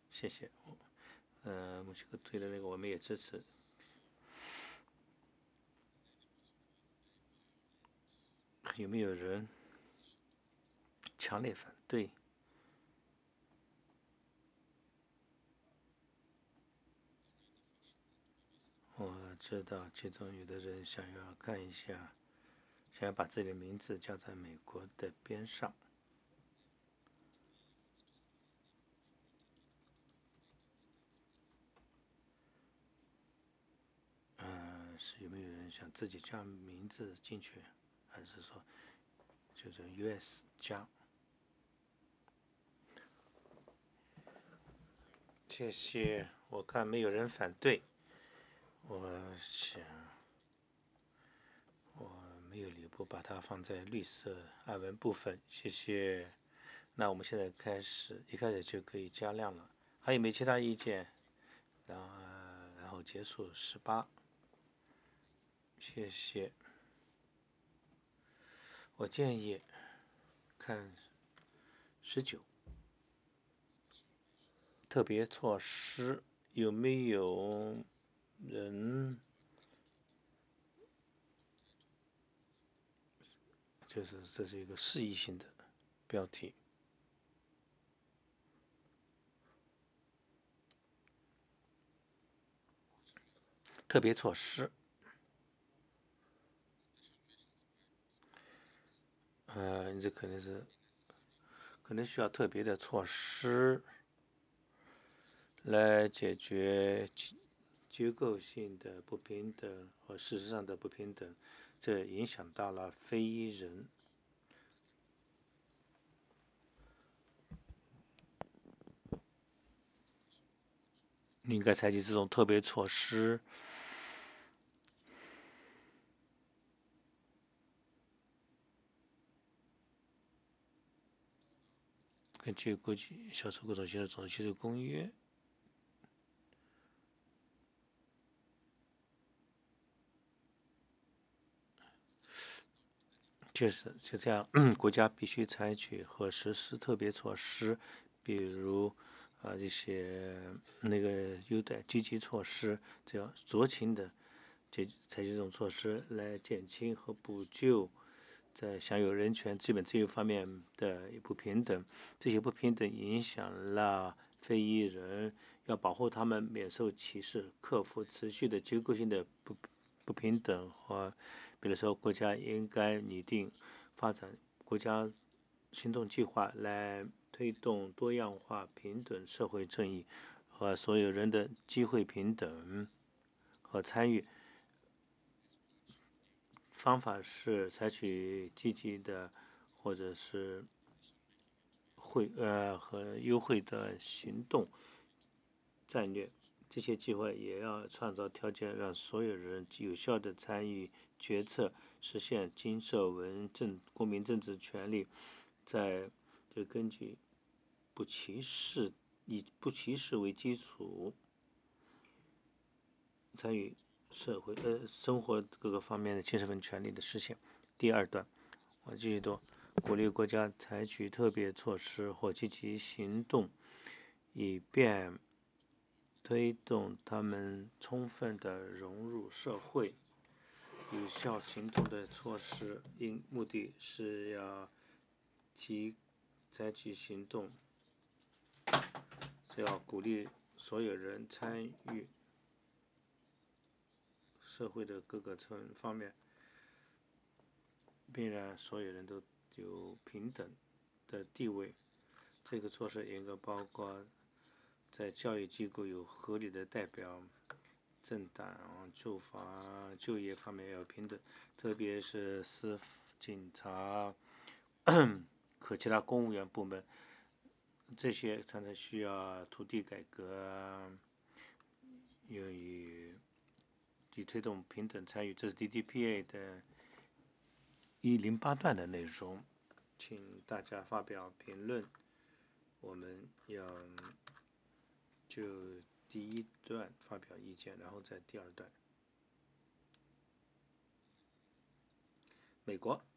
谢谢。墨西哥推的那个我们也支持。有没有人强烈反对？我知道其中有的人想要看一下，想要把自己的名字叫在美国的边上。是有没有人想自己加名字进去，还是说就是 US 加？谢谢。我看没有人反对，我想我没有理由把它放在绿色暗文部分。谢谢。那我们现在一开始就可以加量了。还有没有其他意见？然后结束18。谢谢。我建议看19。特别措施有没有人？就是这是一个示意性的标题。特别措施。这可能需要特别的措施来解决结构性的不平等和事实上的不平等，这影响到了非裔人。应该采取这种特别措施。根据国际消除各种形式种族歧视公约，就这样，国家必须采取和实施特别措施，比如一些优待积极措施，这样酌情的采取这种措施来减轻和补救在享有人权、基本自由方面的不平等。这些不平等影响了非裔人，要保护他们免受歧视，克服持续的结构性的不平等和，比如说国家应该拟定发展国家行动计划来推动多样化、平等社会正义和所有人的机会平等和参与。方法是采取积极的或者是和优惠的行动战略。这些计划也要创造条件，让所有人有效地参与决策，实现经社文公民政治权利。就根据以不歧视为基础，参与生活各个方面的7份权利的实现。第2段，我继续读。鼓励国家采取特别措施或积极行动，以便推动他们充分地融入社会。有效行动的措施目的是要采取行动，是要鼓励所有人参与社会的各个方面，并让所有人都有平等的地位。这个措施应该包括在教育机构有合理的代表，政党、就业方面要平等，特别是警察和其他公务员部门，这些常常需要土地改革，用于推动平等参与。这是 DDPA 的108段的内容，请大家发表评论。我们要就第1段发表意见，然后在第2段。美国